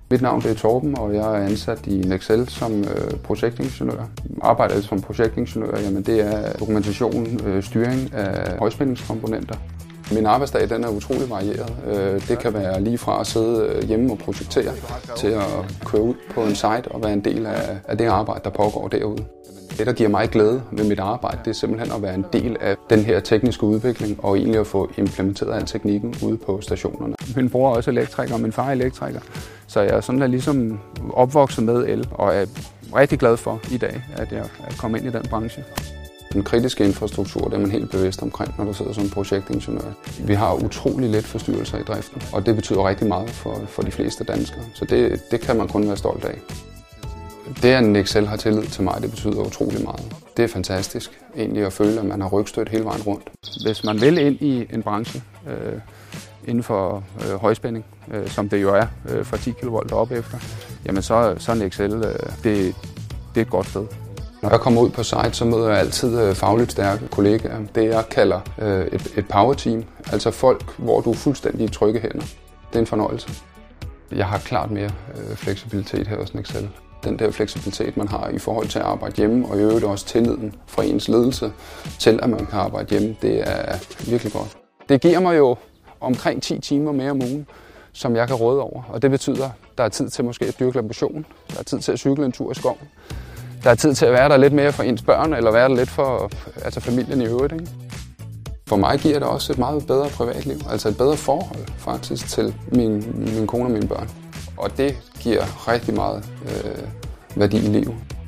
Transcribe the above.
Mit navn er Torben, og jeg er ansat i Nexel som projektingeniør. Arbejdet som projektingeniør, jamen det er dokumentation, styring af højspændingskomponenter. Min arbejdsdag den er utrolig varieret. Det kan være lige fra at sidde hjemme og projektere til at køre ud på en site og være en del af det arbejde, der pågår derude. Det, der giver mig glæde ved mit arbejde, det er simpelthen at være en del af den her tekniske udvikling og egentlig at få implementeret al teknikken ude på stationerne. Min bror er også elektriker, og min far er elektriker, så jeg er sådan der ligesom opvokset med el og er rigtig glad for i dag, at jeg er kommet ind i den branche. Den kritiske infrastruktur, det er man helt bevidst omkring, når du sidder som projektingeniør. Vi har utrolig lidt forstyrrelser i driften, og det betyder rigtig meget for de fleste danskere, så det kan man kun være stolt af. Det, at Nexel har tillid til mig, det betyder utrolig meget. Det er fantastisk egentlig at føle, at man har rygstødt hele vejen rundt. Hvis man vil ind i en branche inden for højspænding, som det jo er fra 10 kV op efter, jamen så er Nexel det er et godt sted. Når jeg kommer ud på site, så møder jeg altid fagligt stærke kollegaer. Det jeg kalder et power team, altså folk, hvor du er fuldstændig i trygge hænder. Det er en fornøjelse. Jeg har klart mere fleksibilitet her hos Nexel. Den der fleksibilitet, man har i forhold til at arbejde hjemme, og i øvrigt også tilliden fra ens ledelse til, at man kan arbejde hjemme, det er virkelig godt. Det giver mig jo omkring 10 timer mere om ugen, som jeg kan råde over. Og det betyder, at der er tid til måske at dyrke motion, der er tid til at cykle en tur i skoven, der er tid til at være der lidt mere for ens børn, eller være der lidt for familien i øvrigt, ikke? For mig giver det også et meget bedre privatliv, altså et bedre forhold faktisk til min kone og mine børn. Og det giver rigtig meget værdi i livet.